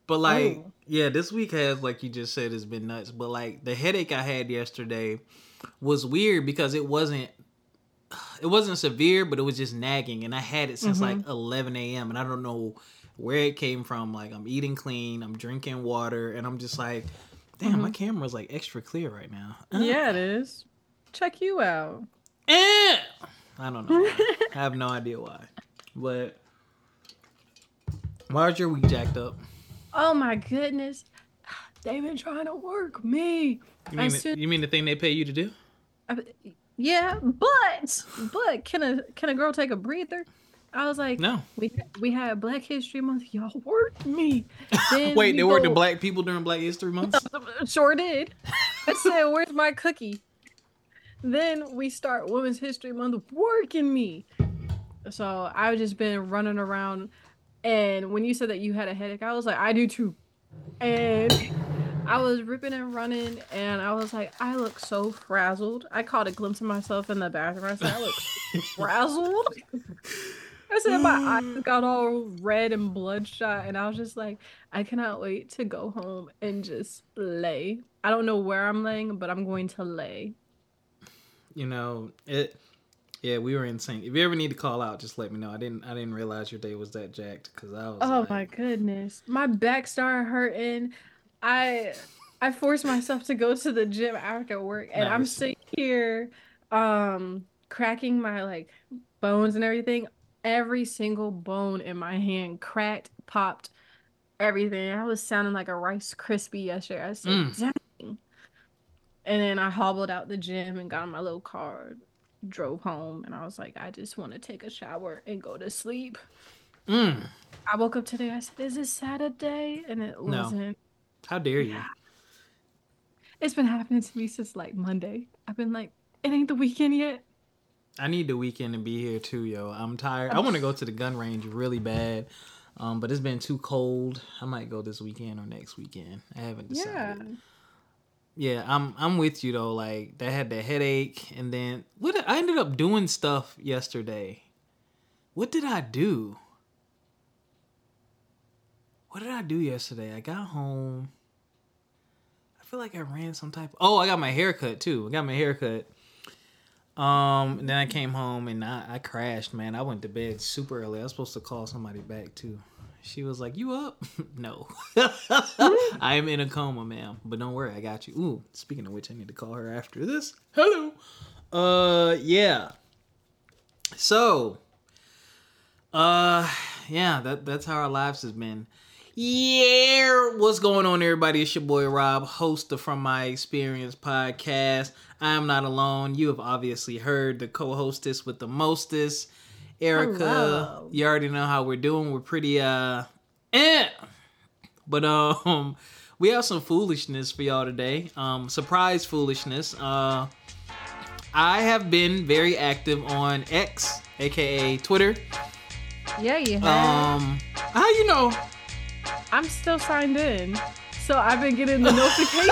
But like, Oh. yeah, this week has, like you just said, has been nuts. But like the headache I had yesterday was weird because it wasn't severe, but it was just nagging, and I had it since Mm-hmm. like 11 a.m. and I don't know where it came from. Like I'm eating clean, I'm drinking water, and I'm just like, damn, my Mm-hmm. camera's like extra clear right now. Yeah, it is. Check you out. Eh. I don't know why. I have no idea why. But why is your week jacked up? Oh my goodness. They've been trying to work me. You As mean soon you mean the thing they pay you to do? I, yeah, but can a girl take a breather? I was like, No. we had Black History Month. Y'all worked me. Then Wait, we they worked the go black people during Black History Months? sure did. I said, "Where's my cookie?" Then we start Women's History Month working me. So I've just been running around. And when you said that you had a headache, I was like, I do too. And I was ripping and running, and I was like, I look so frazzled. I caught a glimpse of myself in the bathroom. I said, I look so frazzled. I said, my eyes got all red and bloodshot, and I was just like, I cannot wait to go home and just lay. I don't know where I'm laying, but I'm going to lay. You know, it yeah, we were in sync. If you ever need to call out, just let me know. I didn't realize your day was that jacked because I was Oh like, my goodness. My back started hurting. I I forced myself to go to the gym after work, and I'm nice. sitting here cracking my like bones and everything. Every single bone in my hand cracked, popped, everything. I was sounding like a Rice Krispie yesterday. I said, Mm, "Dang." And then I hobbled out the gym and got in my little car, drove home, and I was like, I just want to take a shower and go to sleep. mm. I woke up today. I said, "Is it Saturday?" And it No. wasn't. How dare you? Yeah, it's been happening to me since like Monday. I've been like, it ain't the weekend yet. I need the weekend to be here too, yo. I'm tired. I Um, want to go to the gun range really bad. But it's been too cold. I might go this weekend or next weekend. I haven't yeah. decided. Yeah, I'm with you though. Like I had the headache, and then I ended up doing stuff yesterday. What did I do? What did I do yesterday? I got home. I feel like I ran some type. Oh, I got my hair cut too. I got my hair cut. And then I came home and I crashed, man. I went to bed super early. I was supposed to call somebody back too. She was like, "You up?" No. I am in a coma, ma'am. But don't worry, I got you. Ooh, speaking of which, I need to call her after this. Hello. Yeah. So, yeah, that's how our lives has been. Yeah, what's going on, everybody? It's your boy Rob, host of From My Experience podcast. I am not alone. You have obviously heard the co-hostess with the mostest, Erica. Hello. You already know how we're doing. We're pretty but we have some foolishness for y'all today. Surprise foolishness. I have been very active on X, aka Twitter. Yeah, you have. How you know? I'm still signed in. So I've been getting the notification.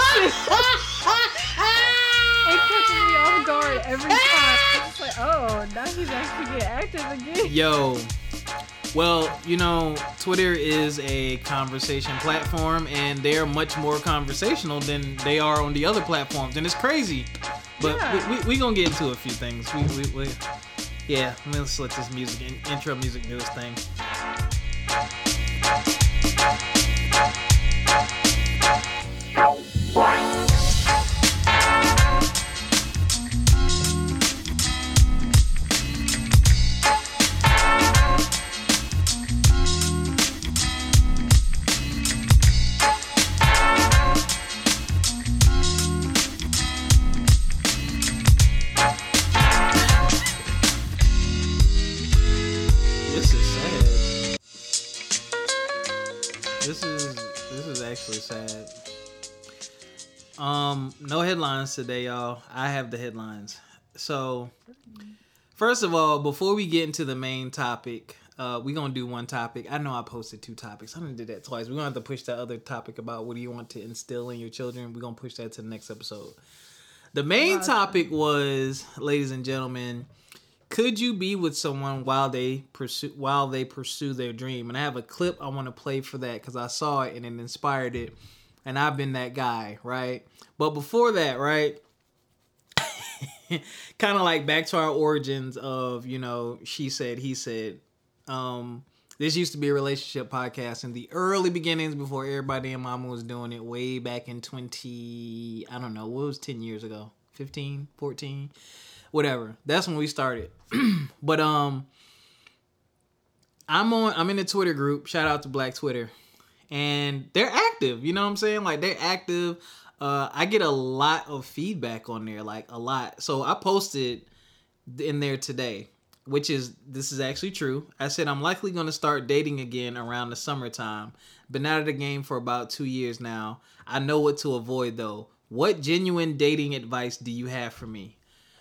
It catches me off guard every time. It's like, oh, now he's actually getting active again. Yo. Well, you know, Twitter is a conversation platform, and they're much more conversational than they are on the other platforms, and it's crazy. But Yeah. we gonna get into a few things. Yeah, let's let this intro music do its thing. This is sad. This is actually sad. No headlines today, y'all. I have the headlines. So, first of all, before we get into the main topic, we're gonna do one topic. I know I posted two topics. I done did that twice. We're gonna have to push that other topic about what do you want to instill in your children. We're gonna push that to the next episode. The main topic was, ladies and gentlemen, Could you be with someone while they pursue their dream? And I have a clip I want to play for that because I saw it and it inspired it, and I've been that guy, right? But before that, right, kind of like back to our origins of, you know, she said, he said. This used to be a relationship podcast in the early beginnings before everybody and mama was doing it way back in 20, I don't know, what was 10 years ago? 15, 14, whatever. That's when we started. But I'm in a Twitter group. Shout out to Black Twitter. And they're active, you know what I'm saying? Like, they're active. I get a lot of feedback on there, like a lot. So I posted in there today, this is actually true. I said I'm likely going to start dating again around the summertime. Been out of the game for about 2 years now. I know what to avoid though. What genuine dating advice do you have for me?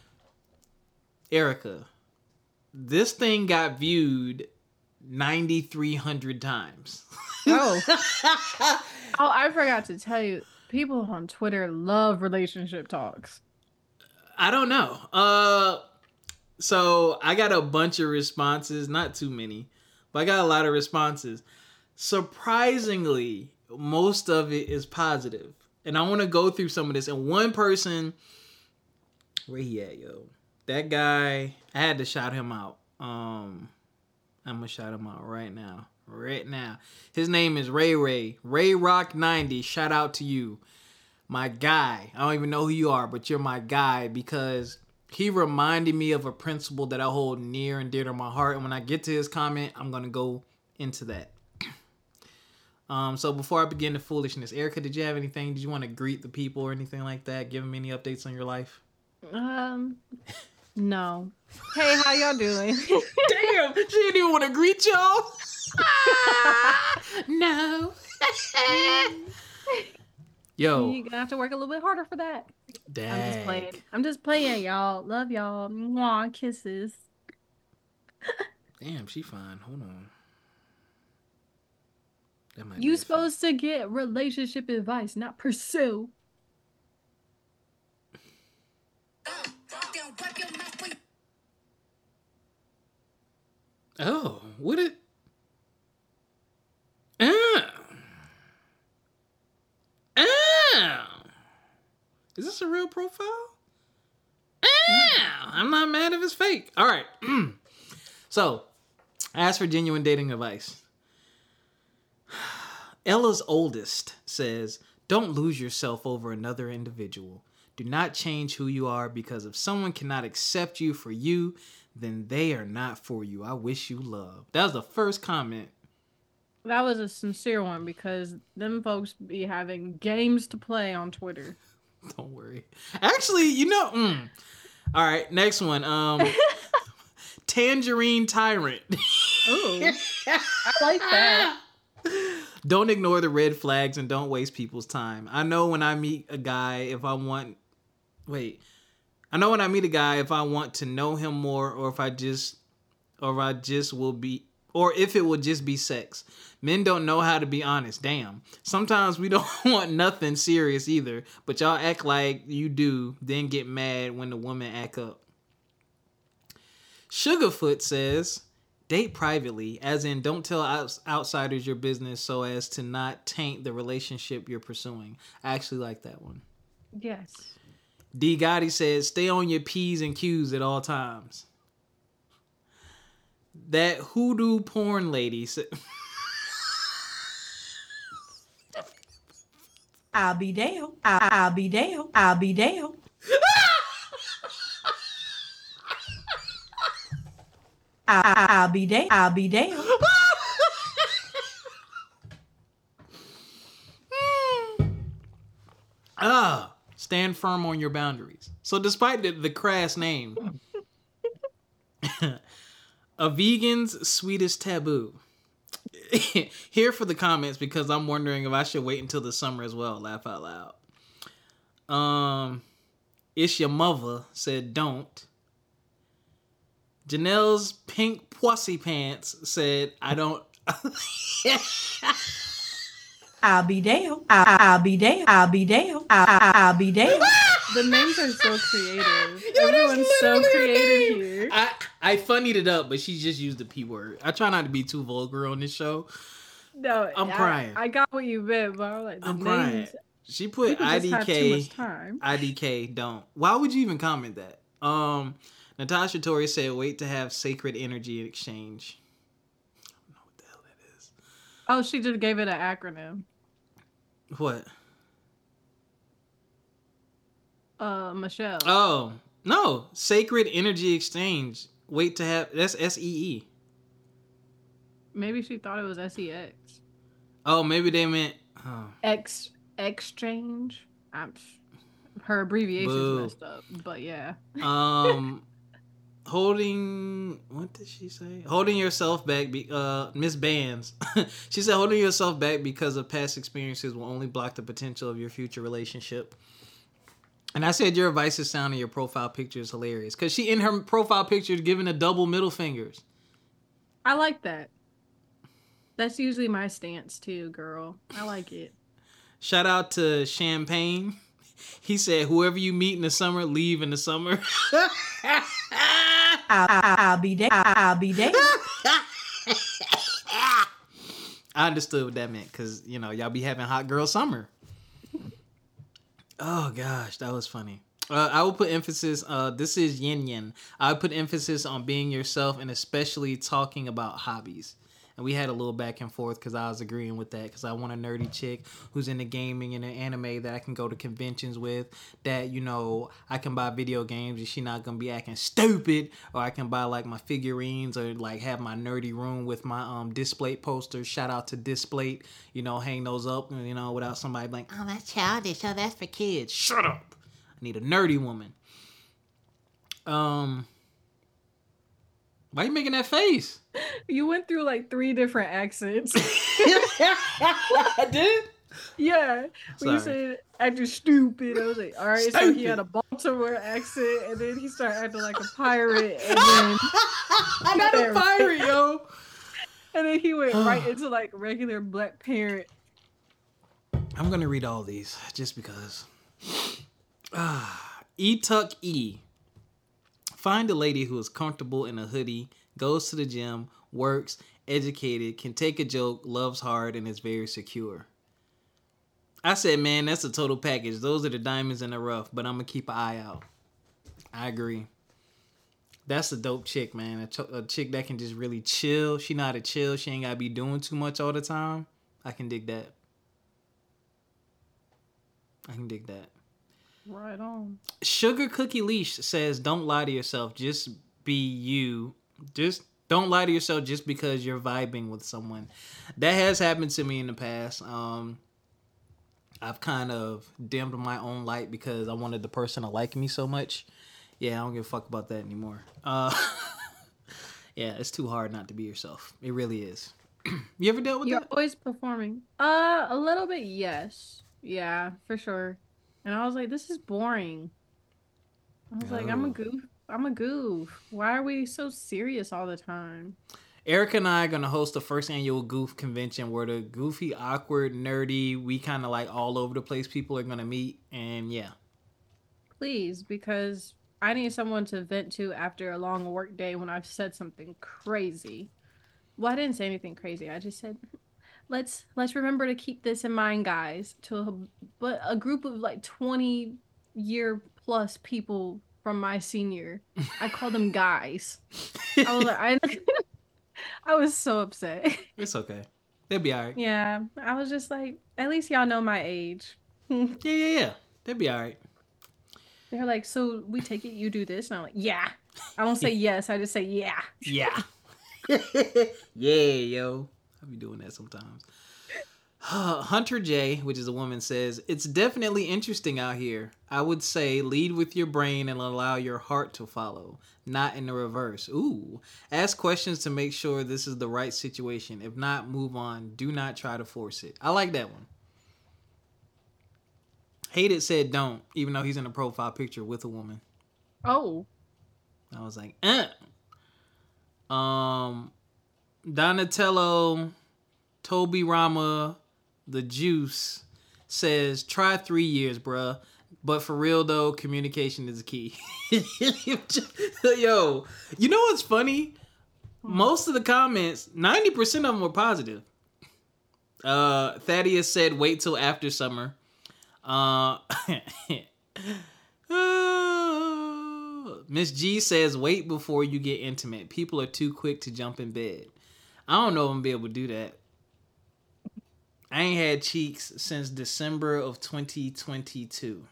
Erica, this thing got viewed 9,300 times. Oh, I forgot to tell you, people on Twitter love relationship talks. I don't know. So I got a bunch of responses, not too many, but I got a lot of responses. Surprisingly, most of it is positive. And I want to go through some of this. And one person, where he at, yo? That guy, I had to shout him out. I'm going to shout him out right now. Right now. His name is Ray Rock 90. Shout out to you. My guy. I don't even know who you are, but you're my guy because he reminded me of a principle that I hold near and dear to my heart. And when I get to his comment, I'm going to go into that. So before I begin the foolishness, Erica, did you have anything? Did you want to greet the people or anything like that? Give them any updates on your life? No. Hey, how y'all doing? Damn, she didn't even want to greet y'all. No. Yo. You're gonna have to work a little bit harder for that. Dang. I'm just playing, y'all. Love y'all. Mwah, kisses. Damn, she fine. Hold on. You supposed to get relationship advice, not pursue. Oh, what it? Is this a real profile? I'm not mad if it's fake. All right. So, as for genuine dating advice, Ella's oldest says, don't lose yourself over another individual. Do not change who you are because if someone cannot accept you for you, then they are not for you. I wish you love. That was the first comment. That was a sincere one because them folks be having games to play on Twitter. Don't worry. Actually, you know, all right, next one. Tangerine Tyrant. Ooh, I like that. Don't ignore the red flags and don't waste people's time. I know when I meet a guy if I want to know him more or if it will just be sex. Men don't know how to be honest. Damn. Sometimes we don't want nothing serious either, but y'all act like you do, then get mad when the woman act up. Sugarfoot says, date privately, as in don't tell outsiders your business so as to not taint the relationship you're pursuing. I actually like that one. Yes. D. Gotti says, stay on your P's and Q's at all times. That hoodoo porn lady said... I'll be down. I'll be down. I'll be down. I'll be down. I'll be down. Stand firm on your boundaries. So despite the crass name, a vegan's sweetest taboo. Here for the comments because I'm wondering if I should wait until the summer as well. Laugh out loud. It's your mother said don't. Janelle's pink pussy pants said I don't. I'll be down. I'll be down. I'll be down. I'll be down. The names are so creative. Yo, Everyone's that's so literally her creative name. here. I funnied it up, but she just used the P word. I try not to be too vulgar on this show. No, I'm crying. I got what you meant, but I'm like, the I'm crying. names. She put People just have too IDK. much time. IDK don't. Why would you even comment that? Natasha Tori said, "Wait to have sacred energy exchange." I don't know what the hell that is. Oh, she just gave it an acronym. What? Michelle. Oh no, sacred energy exchange. Wait to have. That's SEE. Maybe she thought it was SEX. Oh, maybe they meant. Exchange. Her abbreviation's Boo. messed up, but yeah. Holding. What did she say? Holding yourself back. Miss Bands. She said, "Holding yourself back because of past experiences will only block the potential of your future relationship." And I said, "Your advice is sound in your profile picture is hilarious," because she in her profile picture is giving a double middle fingers. I like that. That's usually my stance too, girl. I like it. Shout out to Champagne. He said, "Whoever you meet in the summer, leave in the summer." I'll be there. I'll be there. I understood what that meant because, y'all be having hot girl summer. Oh, gosh, that was funny. I will put emphasis, this is Yin Yin. I would put emphasis on being yourself and especially talking about hobbies. And we had a little back and forth because I was agreeing with that because I want a nerdy chick who's into gaming and an anime that I can go to conventions with, that, I can buy video games and she not going to be acting stupid, or I can buy like my figurines or like have my nerdy room with my Display posters. Shout out to Display, hang those up, without somebody being like, "Oh, that's childish. Oh, that's for kids." Shut up. I need a nerdy woman. Why are you making that face? You went through like 3 different accents. I did? Yeah. When you said acting stupid, I was like, all right, so he had a Baltimore accent, and then he started acting like a pirate, and then I'm not a pirate, yo. And then he went right into like regular black parent. I'm gonna read all these just because. E-Tuck E. Find a lady who is comfortable in a hoodie, goes to the gym, works, educated, can take a joke, loves hard, and is very secure. I said, man, that's a total package. Those are the diamonds in the rough, but I'm going to keep an eye out. I agree. That's a dope chick, man. A chick that can just really chill. She know how to chill. She ain't got to be doing too much all the time. I can dig that. Right on. Sugar Cookie Leash says, don't lie to yourself. Just be you. Just don't lie to yourself just because you're vibing with someone. That has happened to me in the past. I've kind of dimmed my own light because I wanted the person to like me so much. Yeah, I don't give a fuck about that anymore. Yeah, it's too hard not to be yourself. It really is. You ever dealt with You're that? always performing. A little bit, yes. Yeah, for sure. And I was like, this is boring. I was like, I'm a goof. Why are we so serious all the time? Erica and I are going to host the first annual Goof convention where the goofy, awkward, nerdy, we kind of like all over the place people are going to meet. And yeah. Please, because I need someone to vent to after a long work day when I've said something crazy. Well, I didn't say anything crazy. I just said, let's remember to keep this in mind, guys. But a group of like 20-year plus people from my senior, I call them guys. I was like, I was so upset. It's okay. They'll be all right. Yeah, I was just like, at least y'all know my age. Yeah. They'll be all right. They're like, so we take it you do this? And I'm like, yeah. I don't say yes. I just say yeah. Yeah. Yeah, yo. I'll be doing that sometimes. Hunter J, which is a woman, says, it's definitely interesting out here. I would say lead with your brain and allow your heart to follow, not in the reverse. Ooh. Ask questions to make sure this is the right situation. If not, move on. Do not try to force it. I like that one. Hated said don't, even though he's in a profile picture with a woman. Oh. I was like, Donatello, Toby Rama, the Juice says, try 3 years, bruh. But for real though, communication is key. Yo, you know what's funny? Most of the comments, 90% of them were positive. Thaddeus said, "Wait till after summer." Miss G says, "Wait before you get intimate. People are too quick to jump in bed." I don't know if I'm gonna be able to do that. I ain't had cheeks since December of 2022.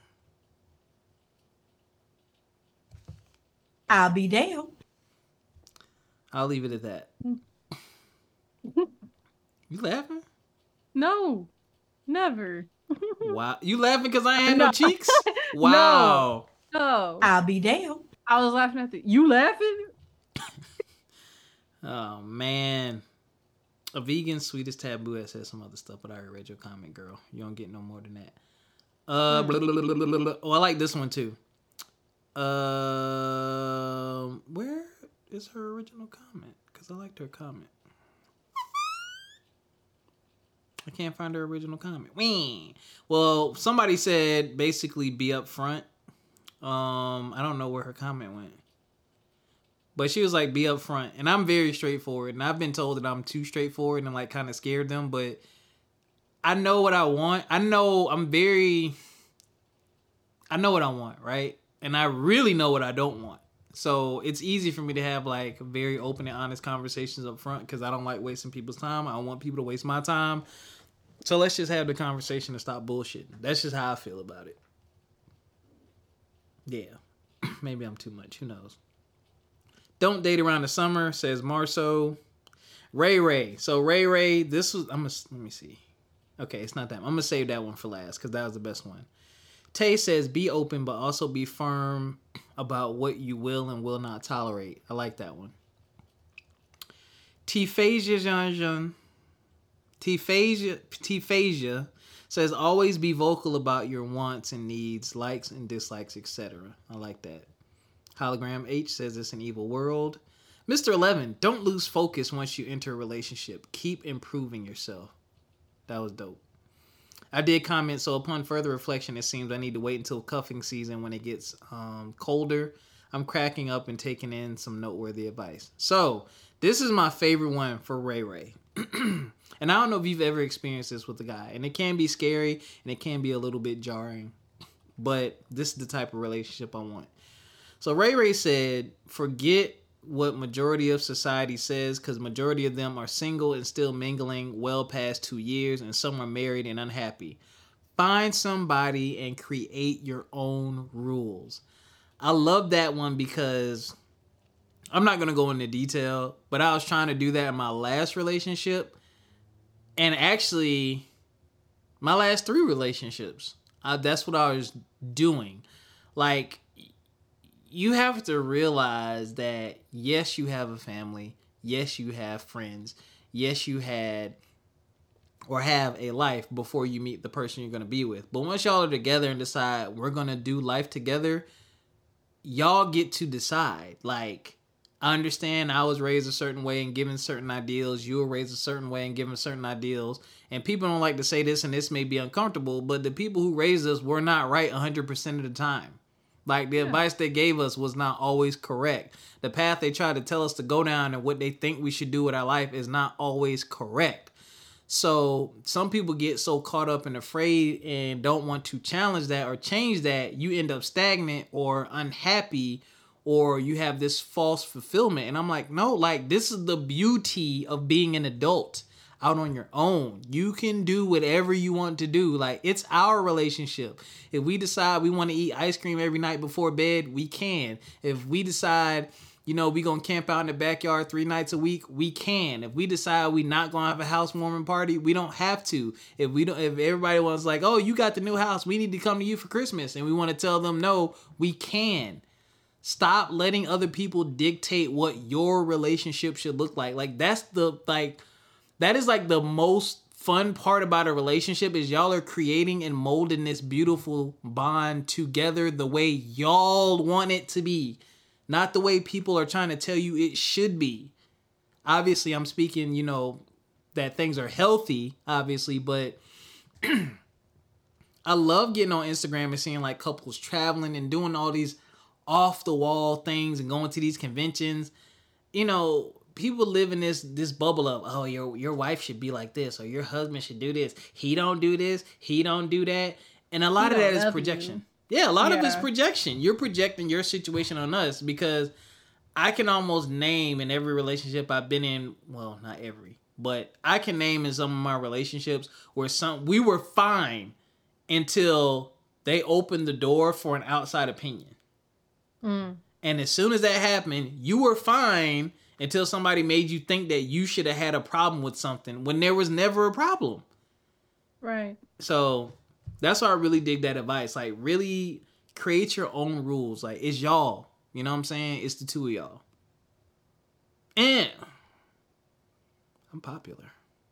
I'll be damned. I'll leave it at that. You laughing? No, never. Wow. You laughing because I ain't had no cheeks? Wow. No. I'll be damned. I was laughing at you laughing? Oh, man. A vegan sweetest taboo has said some other stuff, but I already read your comment, girl. You don't get no more than that. Blah, blah, blah, blah, blah, blah. Oh, I like this one too. Where is her original comment? Because I liked her comment. I can't find her original comment. Wee. Well, somebody said basically be upfront. I don't know where her comment went. But she was like, be upfront. And I'm very straightforward. And I've been told that I'm too straightforward and like kind of scared them. But I know what I want. I know what I want, right? And I really know what I don't want. So it's easy for me to have like very open and honest conversations up front because I don't like wasting people's time. I don't want people to waste my time. So let's just have the conversation and stop bullshitting. That's just how I feel about it. Yeah. Maybe I'm too much. Who knows? Don't date around the summer, says Marceau. Ray. So Ray, this was, let me see. Okay, it's not that. I'm going to save that one for last because that was the best one. Tay says, be open, but also be firm about what you will and will not tolerate. I like that one. Tphasia says, always be vocal about your wants and needs, likes and dislikes, etc. I like that. Hologram H says, it's an evil world. Mr. 11, don't lose focus once you enter a relationship. Keep improving yourself. That was dope. I did comment, so upon further reflection, it seems I need to wait until cuffing season when it gets colder. I'm cracking up and taking in some noteworthy advice. So, this is my favorite one for Ray. And I don't know if you've ever experienced this with a guy. And it can be scary, and it can be a little bit jarring. But this is the type of relationship I want. So, Ray said, forget what majority of society says, because majority of them are single and still mingling well past 2 years, and some are married and unhappy. Find somebody and create your own rules. I love that one because I'm not going to go into detail, but I was trying to do that in my last relationship. And actually, my last 3 relationships, that's what I was doing. Like, you have to realize that, yes, you have a family. Yes, you have friends. Yes, you had or have a life before you meet the person you're going to be with. But once y'all are together and decide we're going to do life together, y'all get to decide. Like, I understand I was raised a certain way and given certain ideals. You were raised a certain way and given certain ideals. And people don't like to say this, and this may be uncomfortable, but the people who raised us were not right 100% of the time. Like, the advice they gave us was not always correct. The path they tried to tell us to go down and what they think we should do with our life is not always correct. So some people get so caught up and afraid and don't want to challenge that or change that, you end up stagnant or unhappy, or you have this false fulfillment. And I'm like, no, like, this is the beauty of being an adult out on your own. You can do whatever you want to do. Like, it's our relationship. If we decide we want to eat ice cream every night before bed, we can. If we decide, we gonna camp out in the backyard 3 nights a week, we can. If we decide we not gonna have a housewarming party, we don't have to. If everybody was like, oh, you got the new house, we need to come to you for Christmas, and we want to tell them no, we can. Stop letting other people dictate what your relationship should look like. Like, that is like the most fun part about a relationship, is y'all are creating and molding this beautiful bond together the way y'all want it to be, not the way people are trying to tell you it should be. Obviously, I'm speaking, that things are healthy, obviously, but I love getting on Instagram and seeing like couples traveling and doing all these off the wall things and going to these conventions. You know, people live in this bubble of, oh, your wife should be like this, or your husband should do this. He don't do this. He don't do that. And a lot of that is projection. Yeah, a lot of it's projection. You're projecting your situation on us, because I can almost name in every relationship I've been in, well, not every, but I can name in some of my relationships where we were fine until they opened the door for an outside opinion. And as soon as that happened, you were fine until somebody made you think that you should have had a problem with something when there was never a problem. Right. So that's why I really dig that advice. Like, really create your own rules. Like, it's y'all. You know what I'm saying? It's the two of y'all. And I'm popular.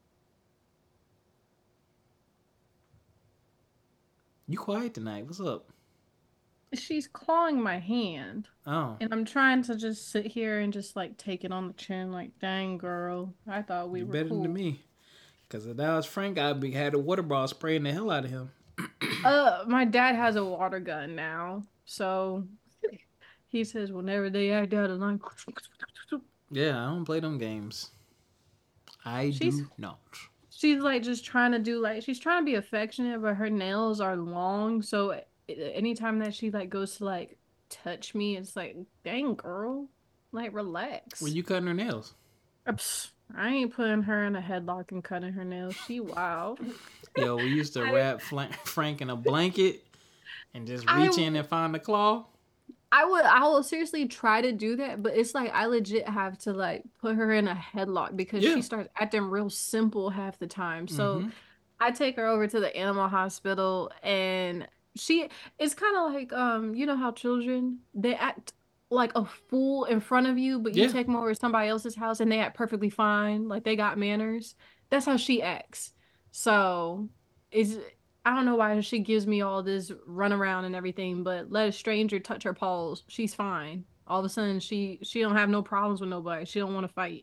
You quiet tonight. What's up? She's clawing my hand. Oh. And I'm trying to just sit here and just like take it on the chin, like, dang, girl. I thought we were better cool. than me. Because if that was Frank, I'd be had a water ball spraying the hell out of him. My dad has a water gun now. So he says whenever they act out of line. Yeah, I don't play them games. I do not. She's like just trying to do like, she's trying to be affectionate, but her nails are long. So anytime that she like goes to like touch me, it's like, dang, girl, like, relax. When you cutting her nails? I ain't putting her in a headlock and cutting her nails. She wild. Yo, we used to wrap Frank in a blanket and just reach in and find the claw. I will seriously try to do that, but it's like I legit have to like put her in a headlock because she starts acting real simple half the time. So I take her over to the animal hospital, and it's kind of like you know how children, they act like a fool in front of you, but you take them over to somebody else's house and they act perfectly fine, like they got manners. That's how she acts. So I don't know why she gives me all this runaround and everything, but let a stranger touch her paws, she's fine. All of a sudden, she don't have no problems with nobody. She don't want to fight.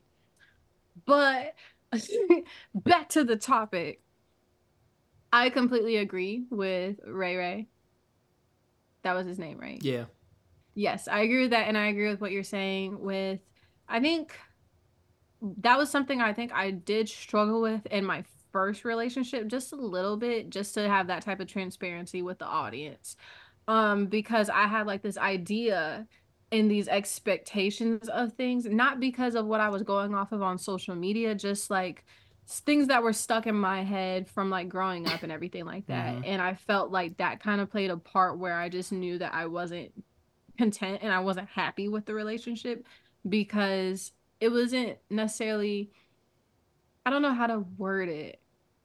But back to the topic. I completely agree with Ray Ray. That was his name, right? Yeah. Yes, I agree with that, and I agree with what you're saying with, I think that was something I think I did struggle with in my first relationship just a little bit, just to have that type of transparency with the audience. Because I had like this idea and these expectations of things, not because of what I was going off of on social media, just like things that were stuck in my head from like growing up and everything like that. And I felt like that kind of played a part where I just knew that I wasn't content and I wasn't happy with the relationship, because it wasn't necessarily, I don't know how to word it.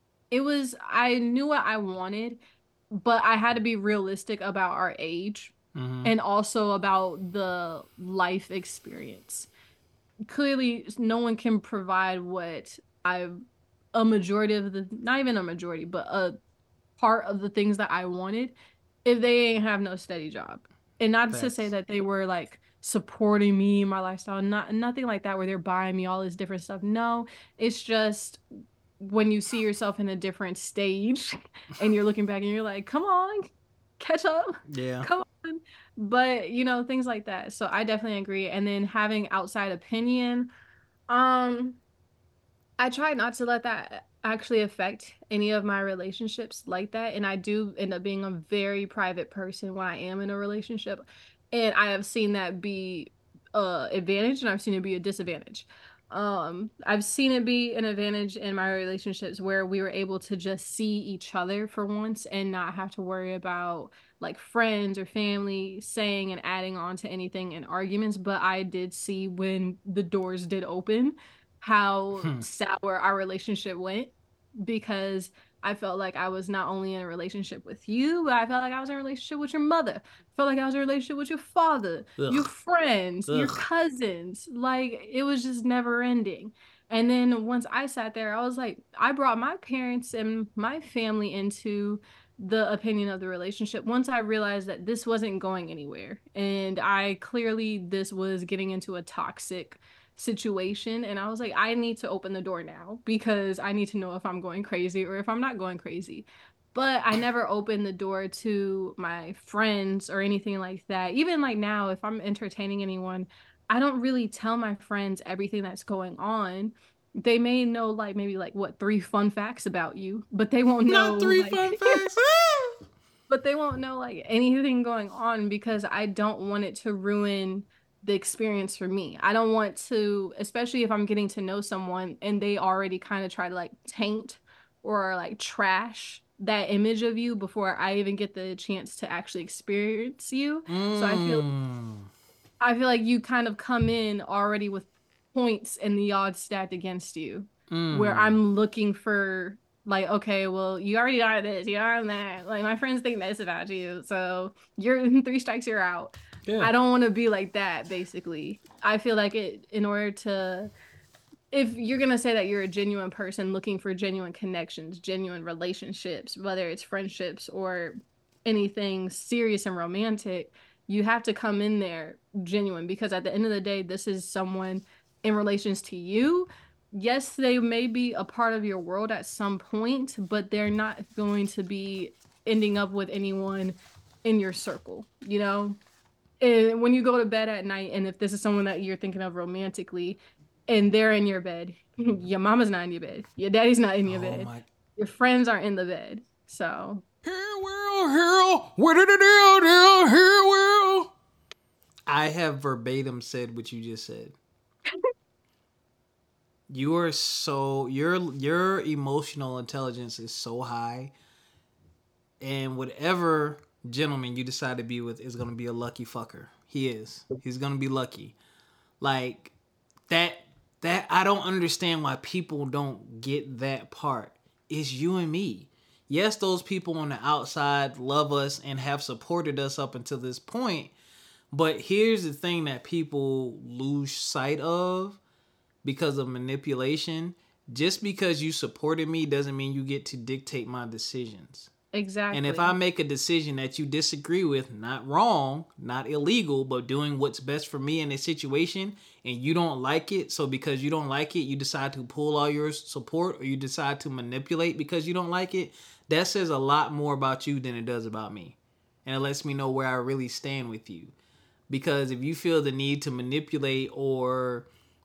I knew what I wanted, but I had to be realistic about our age and also about the life experience. Clearly, no one can provide what a majority of the, not even a majority, but a part of the things that I wanted if they ain't have no steady job. And not to say that they were like supporting me, my lifestyle, nothing like that, where they're buying me all this different stuff. No, it's just when you see yourself in a different stage and you're looking back and you're like, come on, catch up. Yeah. Come on. But, you know, things like that. So I definitely agree. And then having outside opinion, I try not to let that actually affect any of my relationships like that. And I do end up being a very private person when I am in a relationship. And I have seen that be an advantage, and I've seen it be a disadvantage. I've seen it be an advantage in my relationships where we were able to just see each other for once and not have to worry about like friends or family saying and adding on to anything in arguments. But I did see when the doors did open how sour our relationship went, because I felt like I was not only in a relationship with you, but I felt like I was in a relationship with your mother. I felt like I was in a relationship with your father, your friends, your cousins. Like, it was just never ending. And then once I sat there, I was like, I brought my parents and my family into the opinion of the relationship once I realized that this wasn't going anywhere. And this was getting into a toxic situation, and I was like, I need to open the door now, because I need to know if I'm going crazy or if I'm not going crazy. But I never opened the door to my friends or anything like that. Even like now, if I'm entertaining anyone, I don't really tell my friends everything that's going on. They may know like maybe like what 3 fun facts about you, but they won't know Not three like fun facts. but they won't know like anything going on because I don't want it to ruin the experience for me. I don't want to, especially if I'm getting to know someone and they already kind of try to like taint or like trash that image of you before I even get the chance to actually experience you. So Mm. I feel like you kind of come in already with points and the odds stacked against you, where Mm. I'm looking for like, okay, well, you already got this, you got that. Like my friends think this about you, so you're 3 strikes, you're out. Yeah. I don't want to be like that, basically. I feel like it in order to if you're gonna say that you're a genuine person looking for genuine connections, genuine relationships, whether it's friendships or anything serious and romantic, you have to come in there genuine because at the end of the day, this is someone in relations to you. Yes, they may be a part of your world at some point, but they're not going to be ending up with anyone in your circle, you know? And when you go to bed at night, and if this is someone that you're thinking of romantically, and they're in your bed, your mama's not in your bed, your daddy's not in your Oh bed, my. your friends aren't in the bed. So, Here, where did it do? Here, world. I have verbatim said what you just said. You are so your emotional intelligence is so high, and whatever gentleman you decide to be with is gonna be a lucky fucker. He is. He's gonna be lucky. Like that. That I don't understand why people don't get that part. It's you and me. Yes, those people on the outside love us and have supported us up until this point. But here's the thing that people lose sight of because of manipulation. Just because you supported me doesn't mean you get to dictate my decisions. And if I exactly. make a decision that you disagree with, not wrong, not illegal, but doing what's best for me in a situation, and you don't like it, so because you don't like it, you decide to pull all your support or you decide to manipulate because you don't like it, that says a lot more about you than it does about me. And it lets me know where I really stand with you. Because if you feel the need to manipulate or,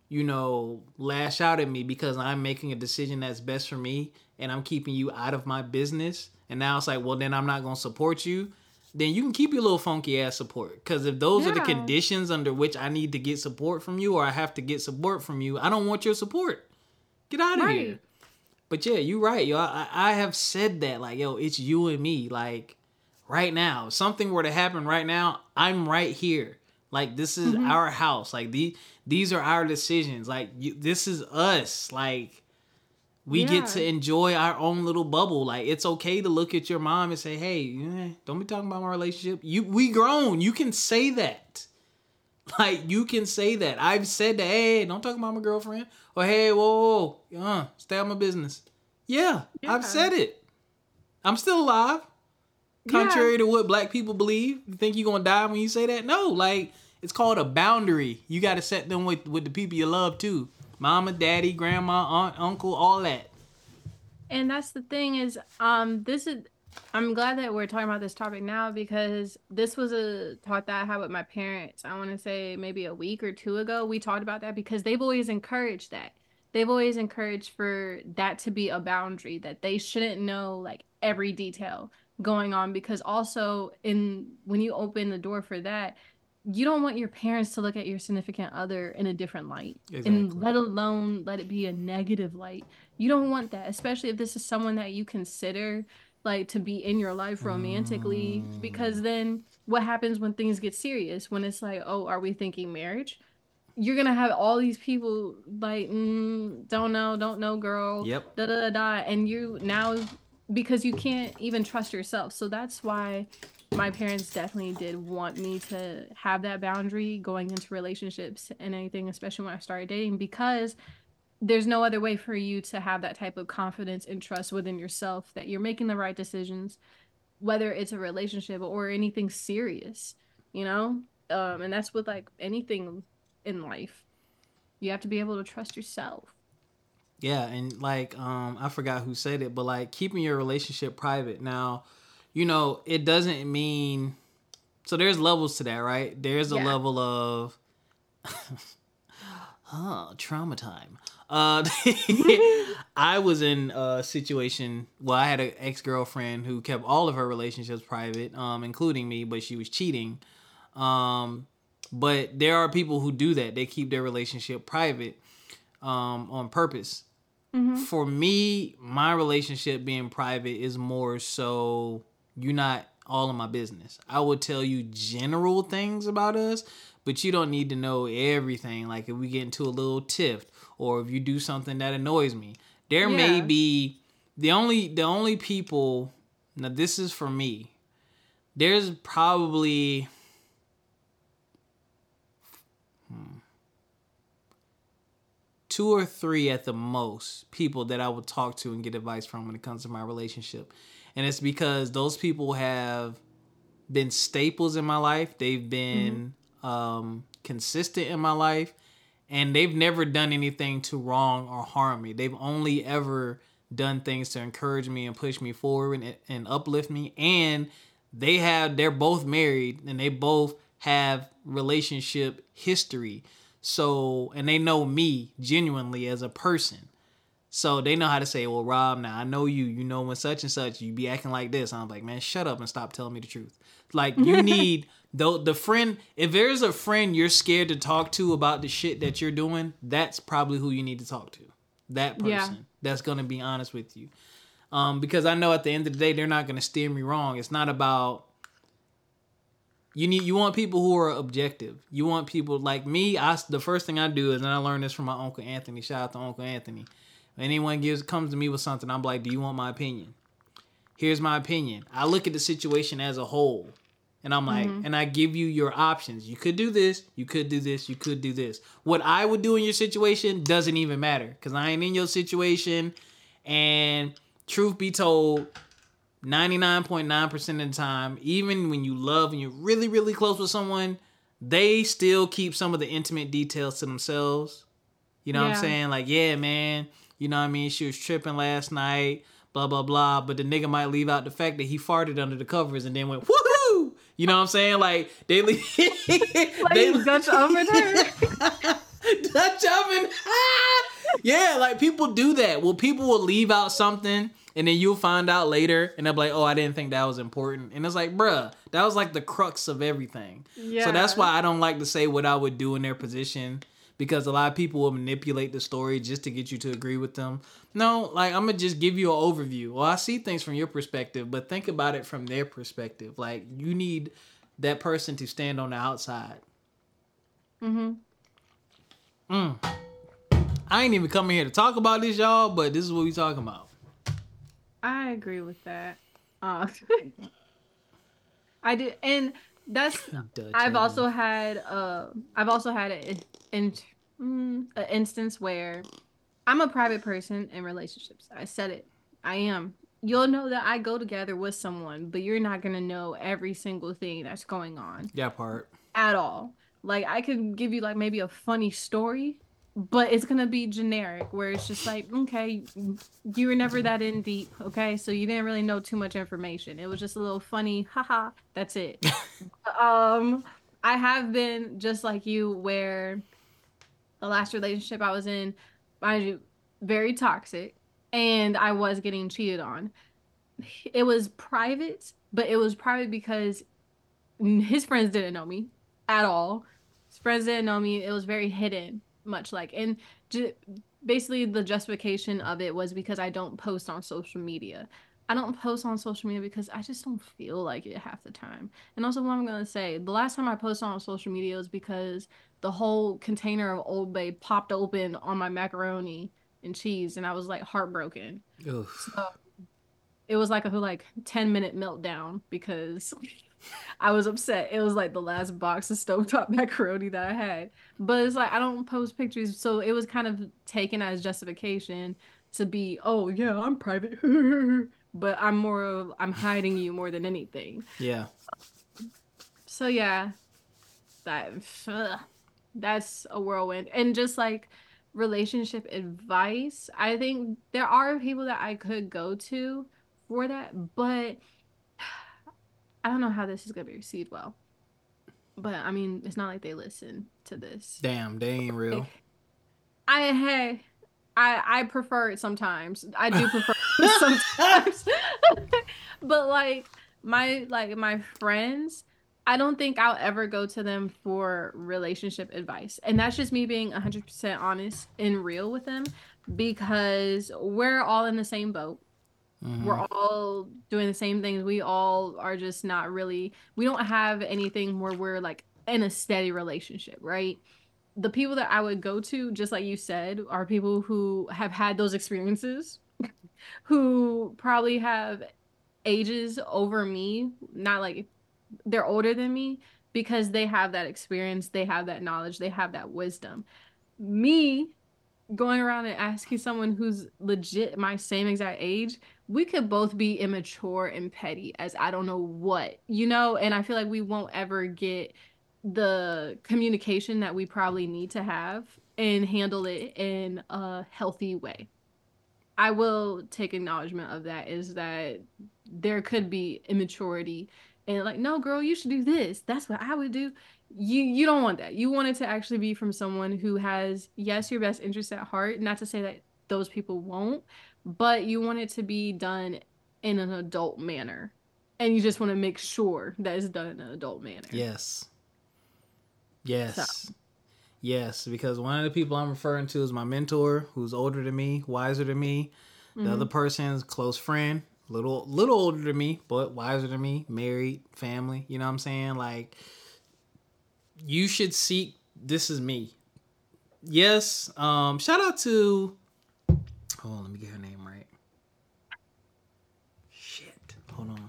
lash out at me because I'm making a decision that's best for me and I'm keeping you out of my business, and now it's like, well, then I'm not going to support you, then you can keep your little funky ass support. Because if those are the Yeah, conditions under which I need to get support from you or I have to get support from you, I don't want your support. Get out of here. right. But yeah, you're right, yo. I have said that, like, yo, it's you and me. Like, right now, if something were to happen right now, I'm right here. Like, this is Hmm. our house. Like, these are our decisions. Like, this is us. Like, we get Yeah, to enjoy our own little bubble. Like, it's okay to look at your mom and say, hey, don't be talking about my relationship. We grown. You can say that. Like, you can say that. I've said that, hey, don't talk about my girlfriend. Or, hey, whoa, stay out of my business. Yeah, I've yeah, said it. I'm still alive. yeah, Contrary to what black people believe. You think you're going to die when you say that? No, like, it's called a boundary. You got to set them with the people you love, too. Mama, daddy, grandma, aunt, uncle, all that. and that's the thing is, this is. I'm glad that we're talking about this topic now because this was a talk that I had with my parents. I want to say maybe a week or two ago. We talked about that because they've always encouraged that. They've always encouraged for that to be a boundary, that they shouldn't know like every detail going on because also in when you open the door for that, you don't want your parents to look at your significant other in a different light and Exactly. let alone let it be a negative light. You don't want that, especially if this is someone that you consider like to be in your life romantically, Mm, because then what happens when things get serious? When it's like, oh, are we thinking marriage? You're gonna have all these people like, don't know, girl, yep. da da da da, and you now because you can't even trust yourself. So that's why my parents definitely did want me to have that boundary going into relationships and anything, especially when I started dating, because there's no other way for you to have that type of confidence and trust within yourself that you're making the right decisions, whether it's a relationship or anything serious, you know? And that's with like anything in life. You have to be able to trust yourself. Yeah, and like I forgot who said it, but like keeping your relationship private. Now, you know, it doesn't mean so there's levels to that, right? There's a Yeah. level of trauma time. I was in a situation. Well, I had an ex-girlfriend who kept all of her relationships private, including me, but she was cheating. But there are people who do that. They keep their relationship private on purpose. For me, my relationship being private is more so you're not all in my business. I would tell you general things about us, but you don't need to know everything. Like if we get into a little tiff or if you do something that annoys me. There may Yeah. be the only people. Now this is for me. There's probably 2 or 3 at the most people that I would talk to and get advice from when it comes to my relationship. And it's because those people have been staples in my life. They've been consistent in my life. And they've never done anything to wrong or harm me. They've only ever done things to encourage me and push me forward and uplift me. And they're both married and they both have relationship history. So, and they know me genuinely as a person. So they know how to say, well, Rob, now I know you know when such and such, you be acting like this. I'm like, man, shut up and stop telling me the truth. Like you need the friend, if there's a friend you're scared to talk to about the shit that you're doing, that's probably who you need to talk to. That person that's going to be honest with you. Because I know at the end of the day, they're not going to steer me wrong. It's not about, you want people who are objective. You want people like me. The first thing I do is, and I learned this from my Uncle Anthony. Shout out to Uncle Anthony. If anyone comes to me with something, I'm like, do you want my opinion? Here's my opinion. I look at the situation as a whole. And I'm like, and I give you your options. You could do this. You could do this. You could do this. What I would do in your situation doesn't even matter. Because I ain't in your situation. And truth be told, 99.9% of the time, even when you love and you're really, really close with someone, they still keep some of the intimate details to themselves. You know what I'm saying? Like, yeah, man. You know what I mean? She was tripping last night. Blah, blah, blah. But the nigga might leave out the fact that he farted under the covers and then went, woohoo! You know what I'm saying? Like, they leave. They Dutch oven her. Dutch oven. Yeah, like people do that. Well, people will leave out something and then you'll find out later and they'll be like, oh, I didn't think that was important. And it's like, bruh, that was like the crux of everything. Yeah. So that's why I don't like to say what I would do in their position. Because a lot of people will manipulate the story just to get you to agree with them. No, like, I'm going to just give you an overview. Well, I see things from your perspective, but think about it from their perspective. Like, you need that person to stand on the outside. I ain't even coming here to talk about this, y'all, but this is what we talking about. I agree with that. I do, and that's. I've also had an instance where I'm a private person in relationships. I said it. I am. You'll know that I go together with someone, but you're not gonna know every single thing that's going on. That part. At all. Like I could give you like maybe a funny story, but it's gonna be generic where it's just like, okay, you were never that in deep, okay? So you didn't really know too much information. It was just a little funny, haha, that's it. I have been just like you where the last relationship I was in, mind you, very toxic, and I was getting cheated on. It was private, but it was private because his friends didn't know me at all. His friends didn't know me. It was very hidden, much like, and basically the justification of it was because I don't post on social media. I don't post on social media because I just don't feel like it half the time. And also what I'm going to say, the last time I posted on social media was because the whole container of Old Bay popped open on my macaroni and cheese and I was like heartbroken. Oof. So it was like a 10-minute meltdown because I was upset. It was like the last box of stovetop macaroni that I had. But it's like I don't post pictures, so it was kind of taken as justification to be, oh yeah, I'm private. But I'm hiding you more than anything. Yeah. So yeah, that's a whirlwind. And just like relationship advice, I think there are people that I could go to for that, but I don't know how this is gonna be received well. But I mean, it's not like they listen to this. Damn, they ain't real. Like, I prefer it sometimes. I do prefer it sometimes. But my friends, I don't think I'll ever go to them for relationship advice. And that's just me being 100% honest and real with them because we're all in the same boat. We're all doing the same things. We all are just not really, we don't have anything where we're like in a steady relationship, right? The people that I would go to, just like you said, are people who have had those experiences, who probably have ages over me, not like they're older than me, because they have that experience, they have that knowledge, they have that wisdom. Me going around and asking someone who's legit my same exact age, we could both be immature and petty as I don't know what, and I feel like we won't ever get the communication that we probably need to have and handle it in a healthy way. I will take acknowledgement of that, is that there could be immaturity and like, no, girl, you should do this. That's what I would do. You don't want that. You want it to actually be from someone who has, yes, your best interest at heart. Not to say that those people won't, but you want it to be done in an adult manner. And you just want to make sure that it's done in an adult manner. Yes. Yes, because one of the people I'm referring to is my mentor, who's older than me, wiser than me. The other person's close friend, little older than me, but wiser than me, married, family. You know what I'm saying? Like, you should seek. This is me. Yes. Shout out to. Hold on, let me get her name right. Shit. Hold on.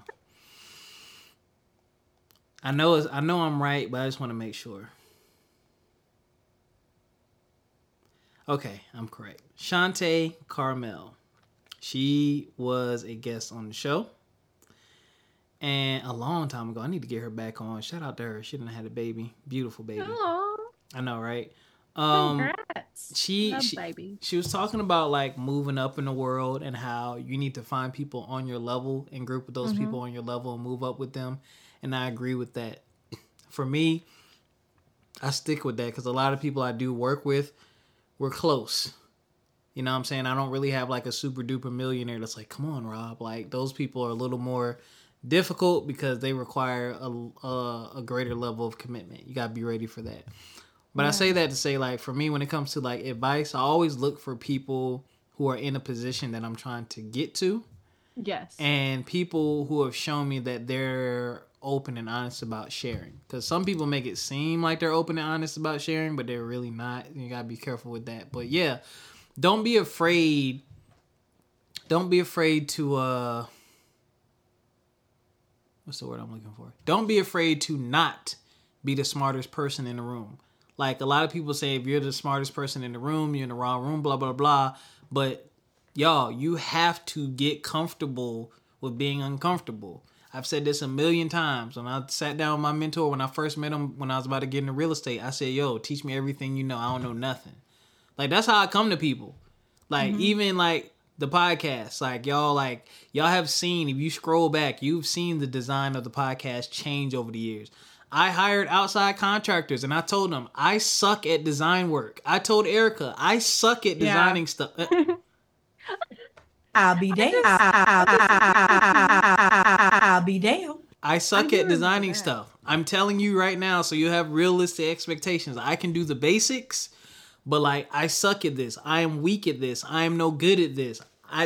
I know I'm right, but I just want to make sure. Okay, I'm correct. Shantae Carmel. She was a guest on the show. And a long time ago, I need to get her back on. Shout out to her. She done had a baby. Beautiful baby. Aww. I know, right? Congrats. She baby. She was talking about like moving up in the world and how you need to find people on your level and group with those people on your level and move up with them. And I agree with that. For me, I stick with that because a lot of people I do work with, we're close. You know what I'm saying? I don't really have like a super duper millionaire that's like, come on, Rob. Like, those people are a little more difficult because they require a greater level of commitment. You got to be ready for that. But I say that to say, like, for me, when it comes to like advice, I always look for people who are in a position that I'm trying to get to. Yes. And people who have shown me that they're open and honest about sharing. Because some people make it seem like they're open and honest about sharing, but they're really not. You got to be careful with that. But yeah, don't be afraid. Don't be afraid to, what's the word I'm looking for? Don't be afraid to not be the smartest person in the room. Like, a lot of people say, if you're the smartest person in the room, you're in the wrong room, blah, blah, blah. But, y'all, you have to get comfortable with being uncomfortable. I've said this a million times. When I sat down with my mentor, when I first met him, when I was about to get into real estate, I said, yo, teach me everything you know. I don't know nothing. Like, that's how I come to people. Like, even, like, the podcast. Like, y'all have seen, if you scroll back, you've seen the design of the podcast change over the years. I hired outside contractors and I told them, I suck at design work. I told Erica, I suck at designing stuff. I'll be there. I'll be there. I suck at designing stuff. I'm telling you right now, so you have realistic expectations. I can do the basics, but like, I suck at this. I am weak at this. I am no good at this.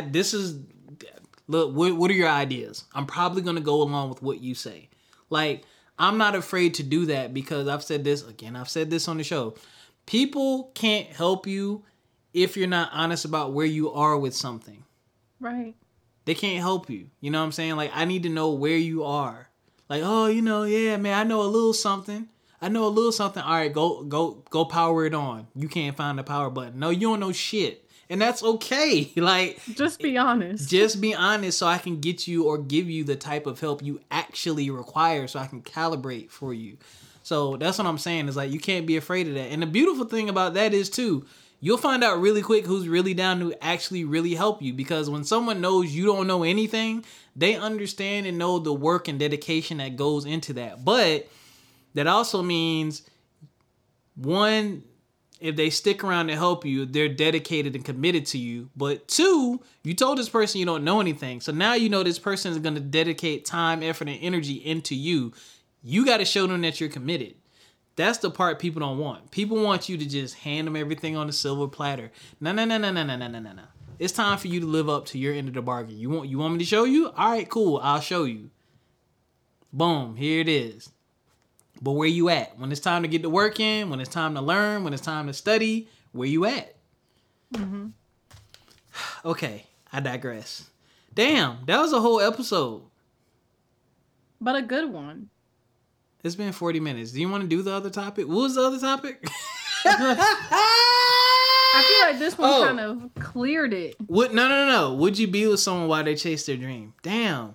Look, what are your ideas? I'm probably going to go along with what you say. Like, I'm not afraid to do that because I've said this on the show. People can't help you if you're not honest about where you are with something. Right. They can't help you. You know what I'm saying? Like, I need to know where you are. Like, oh, yeah, man, I know a little something. All right, go power it on. You can't find the power button. No, you don't know shit. And that's okay. Like, just be honest. Just be honest so I can get you or give you the type of help you actually require so I can calibrate for you. So that's what I'm saying is like, you can't be afraid of that. And the beautiful thing about that is too, you'll find out really quick who's really down to actually really help you. Because when someone knows you don't know anything, they understand and know the work and dedication that goes into that. But that also means, one, if they stick around to help you, they're dedicated and committed to you. But two, you told this person you don't know anything. So now you know this person is going to dedicate time, effort, and energy into you. You got to show them that you're committed. That's the part people don't want. People want you to just hand them everything on a silver platter. No. It's time for you to live up to your end of the bargain. You want me to show you? All right, cool. I'll show you. Boom. Here it is. But where you at? When it's time to get to work in, when it's time to learn, when it's time to study, where you at? Mm-hmm. Okay, I digress. Damn, that was a whole episode. But a good one. It's been 40 minutes. Do you want to do the other topic? What was the other topic? I feel like this one kind of cleared it. No. Would you be with someone while they chase their dream? Damn.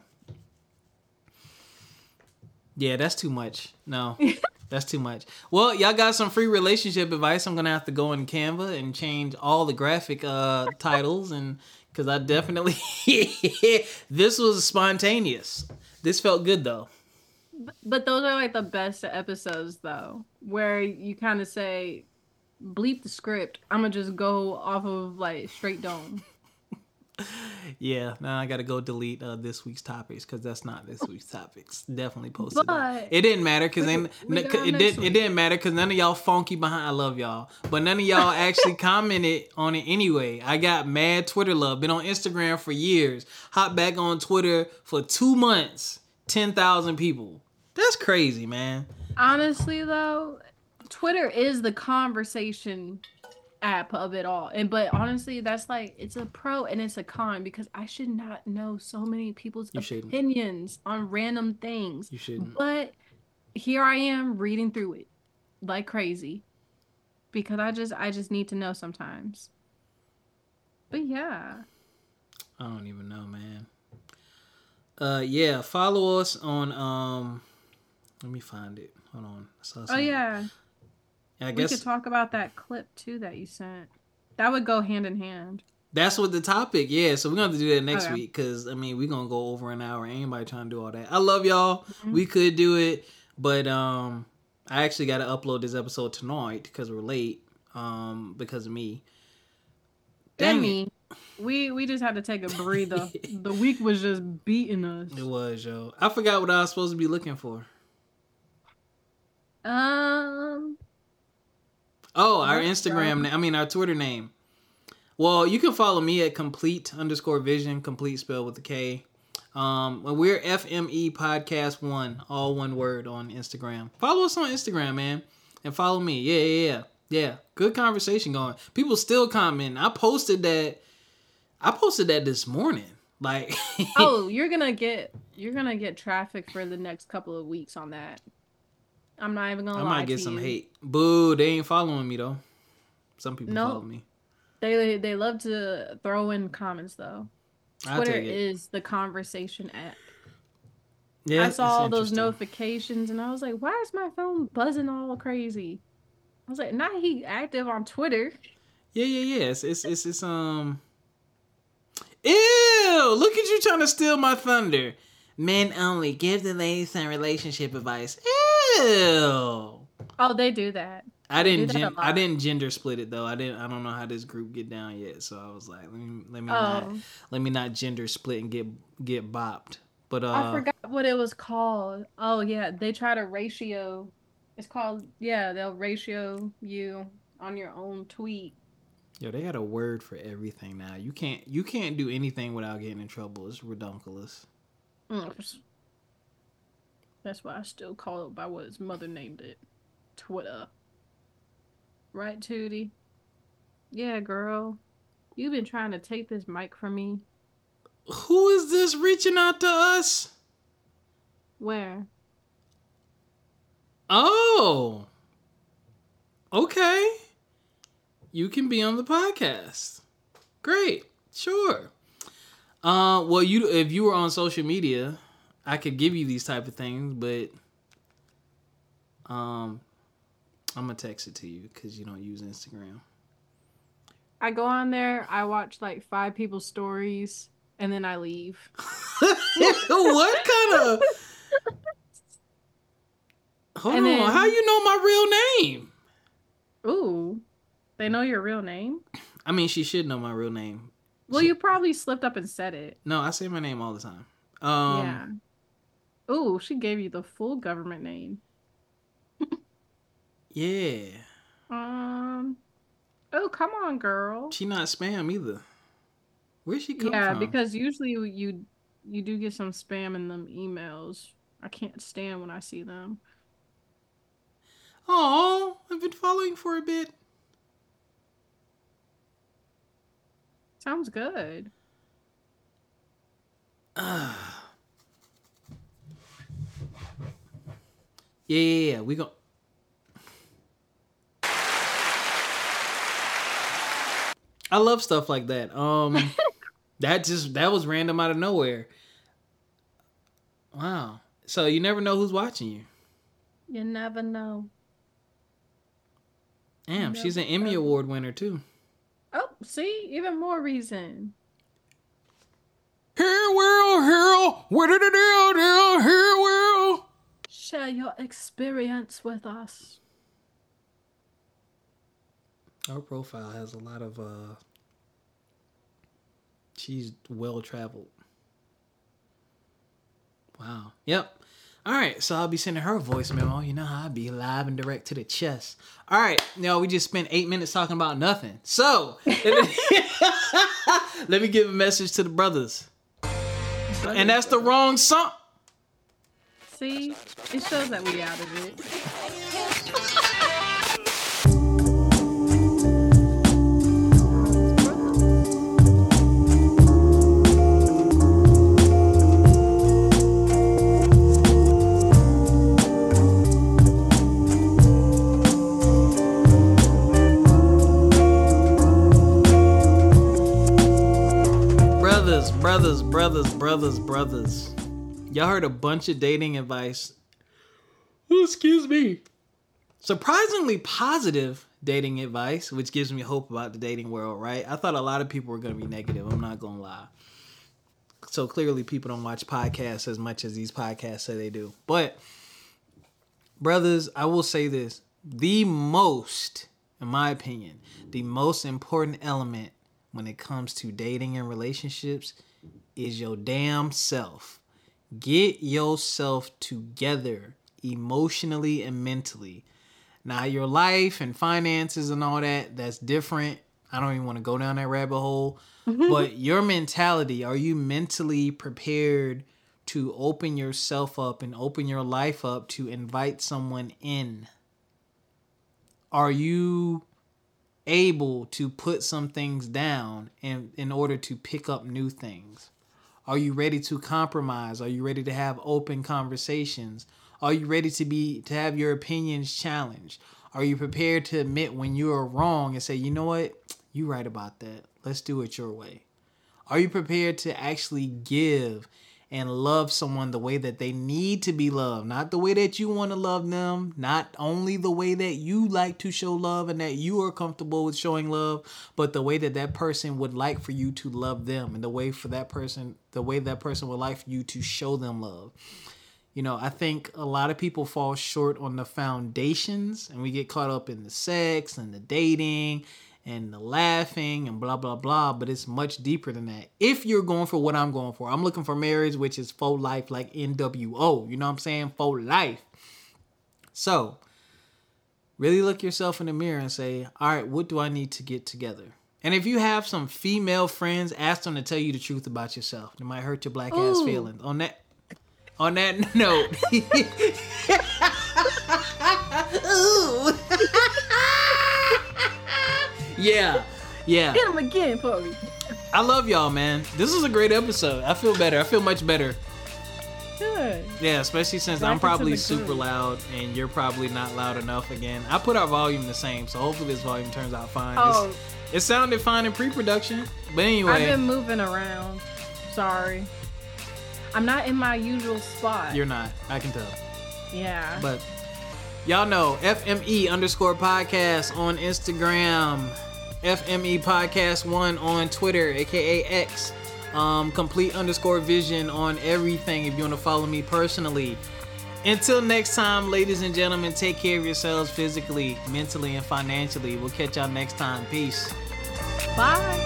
Yeah, that's too much. No, that's too much. Well, y'all got some free relationship advice. I'm going to have to go in Canva and change all the graphic titles, and because I definitely... This was spontaneous. This felt good, though. But those are like the best episodes, though, where you kind of say, bleep the script. I'm going to just go off of like straight dome. Yeah, now I got to go delete this week's topics because that's not this week's topics. Definitely posted that. It didn't matter because it didn't matter because none of y'all funky behind. I love y'all, but none of y'all actually commented on it anyway. I got mad Twitter love. Been on Instagram for years. Hop back on Twitter for 2 months. 10,000 people. That's crazy, man. Honestly, though, Twitter is the conversation app of it all. But honestly, that's like, it's a pro and it's a con because I should not know so many people's opinions on random things. You shouldn't. But here I am reading through it like crazy because I just need to know sometimes. But yeah. I don't even know, man. Yeah, follow us on let me find it. Hold on. Oh yeah. I guess we could talk about that clip too that you sent. That would go hand in hand. That's what the topic. Yeah, so we're gonna have to do that next week because I mean we're gonna go over an hour. Ain't anybody trying to do all that. I love y'all. Mm-hmm. We could do it, but I actually got to upload this episode tonight because we're late. Because of me. Dang it. We just had to take a breather. The week was just beating us. It was, yo. I forgot what I was supposed to be looking for. Our Instagram, our Twitter name. Well, you can follow me at complete_vision, complete spelled with a K. We're FME Podcast 1, all one word on Instagram. Follow us on Instagram, man. And follow me. Yeah. Good conversation going. People still comment. I posted that this morning. Like you're gonna get traffic for the next couple of weeks on that. I'm not even gonna lie. I might get some hate. Boo, they ain't following me though. Some people follow me. They love to throw in comments though. Twitter is the conversation app. Yeah, I saw all those notifications and I was like, why is my phone buzzing all crazy? I was like, not he active on Twitter. Yeah. It's Ew! Look at you trying to steal my thunder. Men only. Give the ladies some relationship advice. Ew. Oh, they do that. I didn't gender split it though. I don't know how this group get down yet. So I was like, let me not gender split and get bopped. But I forgot what it was called. Oh yeah, they try to ratio. It's called they'll ratio you on your own tweet. Yo, they got a word for everything now. You can't do anything without getting in trouble. It's redunculous. That's why I still call it by what his mother named it. Twitter. Right, Tootie? Yeah, girl. You've been trying to take this mic from me. Who is this reaching out to us? Where? Oh. Okay. You can be on the podcast. Great. Sure. Well, if you were on social media, I could give you these type of things, but I'm gonna text it to you because you don't use Instagram. I go on there, I watch like 5 people's stories, and then I leave. What kind of? Hold And on. then- How you know my real name? Ooh, they know your real name? I mean, she should know my real name. Well, you probably slipped up and said it. No, I say my name all the time. Yeah. Ooh, she gave you the full government name. Yeah. Oh, come on, girl. She not spam either. Where's she come Yeah, from? because usually you do get some spam in them emails. I can't stand when I see them. Oh, I've been following for a bit. Sounds good. Yeah. We go. I love stuff like that. That was random out of nowhere. Wow. So you never know who's watching you. You never know. Damn, Never she's an Emmy know. Award winner too. Oh, see? Even more reason. Here, world, where did it do? Here, world. Share your experience with us. Her profile has a lot of she's well traveled. Wow. Yep. All right, so I'll be sending her a voice memo. You know how I be, live and direct to the chest. All right, we just spent 8 minutes talking about nothing. So let me give a message to the brothers. And that's the wrong song. See? It shows that we out of it. Brothers. Y'all heard a bunch of dating advice. Oh, excuse me. Surprisingly positive dating advice, which gives me hope about the dating world, right? I thought a lot of people were going to be negative. I'm not going to lie. So clearly people don't watch podcasts as much as these podcasts say they do. But, brothers, I will say this. The most, in my opinion, the most important element when it comes to dating and relationships is your damn self. Get yourself together emotionally and mentally. Now, your life and finances and all that, that's different. I don't even want to go down that rabbit hole. But your mentality, are you mentally prepared to open yourself up and open your life up to invite someone in? Are you able to put some things down in order to pick up new things? Are you ready to compromise? Are you ready to have open conversations? Are you ready to have your opinions challenged? Are you prepared to admit when you are wrong and say, you know what? You're right about that. Let's do it your way. Are you prepared to actually give and love someone the way that they need to be loved? Not the way that you want to love them. Not only the way that you like to show love and that you are comfortable with showing love, but the way that that person would like for you to love them, and the way that person would like for you to show them love. You know, I think a lot of people fall short on the foundations, and we get caught up in the sex and the dating and the laughing and blah, blah, blah. But it's much deeper than that. If you're going for what I'm going for, I'm looking for marriage, which is for life, like NWO. You know what I'm saying? For life. So really look yourself in the mirror and say, all right, what do I need to get together? And if you have some female friends, ask them to tell you the truth about yourself. It might hurt your black ass feelings. On that note. Ooh. Yeah. Hit him again for me. I love y'all, man. This is a great episode. I feel better. I feel much better. Good. Yeah, especially since Back I'm into probably the super groove. loud and you're probably not loud enough again. I put our volume the same, so hopefully this volume turns out fine. Oh, It sounded fine in pre-production, but anyway. I've been moving around. Sorry. I'm not in my usual spot. You're not. I can tell. Yeah. But y'all know FME_podcast on Instagram. FME Podcast 1 on Twitter, aka X. Complete_vision on everything if you want to follow me personally. Until next time, ladies and gentlemen, take care of yourselves physically, mentally, and financially. We'll catch y'all next time. Peace. Bye.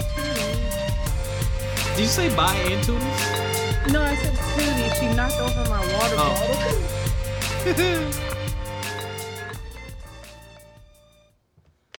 Did you say bye and toodles? No, I said Tootie. She knocked over my water bottle.